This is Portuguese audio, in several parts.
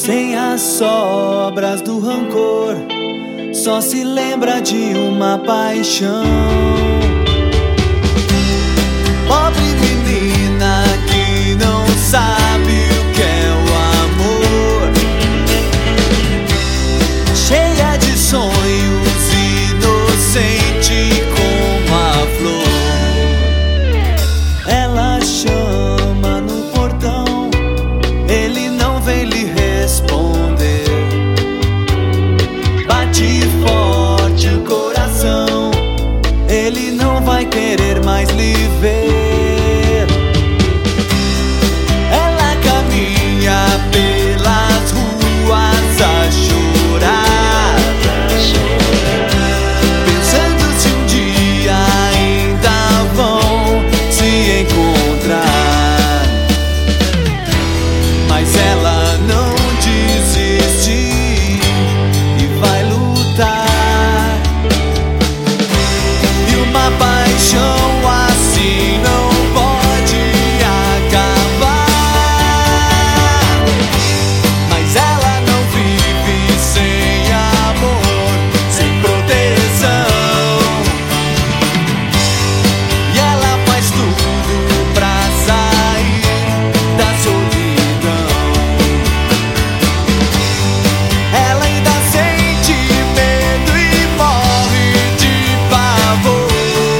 Sem as sobras do rancor, só se lembra de uma paixão. Pobre menina que não sabe o que é o amor, cheia de sonhos, inocente como a flor. Ela chama no portão, ele não vem lhe responder. Bate forte o coração, ele não vai querer mais lhe ver. Ela caminha pelas ruas a chorar, pensando se um dia ainda vão se encontrar. Mas ela não desiste e vai lutar. E uma paixão assim não pode acabar. Mas ela não vive sem amor, sem proteção. E ela faz tudo pra sair da solidão. Ela ainda sente medo e morre de pavor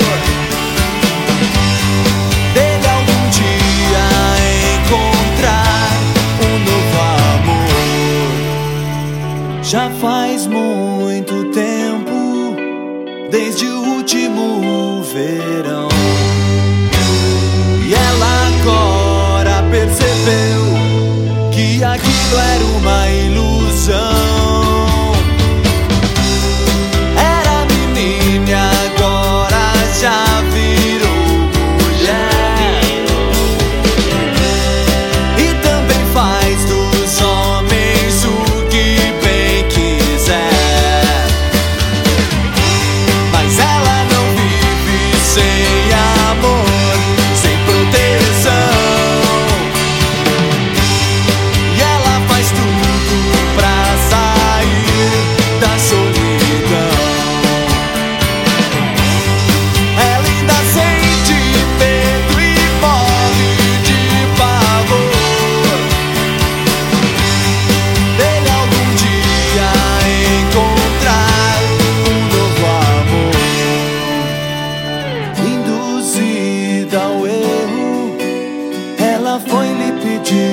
dele algum dia encontrar um novo amor. Já faz muito tempo, desde o último verão, e ela agora percebeu que aquilo era uma ilusão. Era menina e agora já virou mulher, e também faz dos homens o que bem quiser. Mas ela não vive sem amor, sem proteção. E ela faz tudo pra sair da solidão. Ela ainda sente medo e morre de pavor dele algum dia encontrar um novo amor. Induzida ao erro, ela foi lhe pedir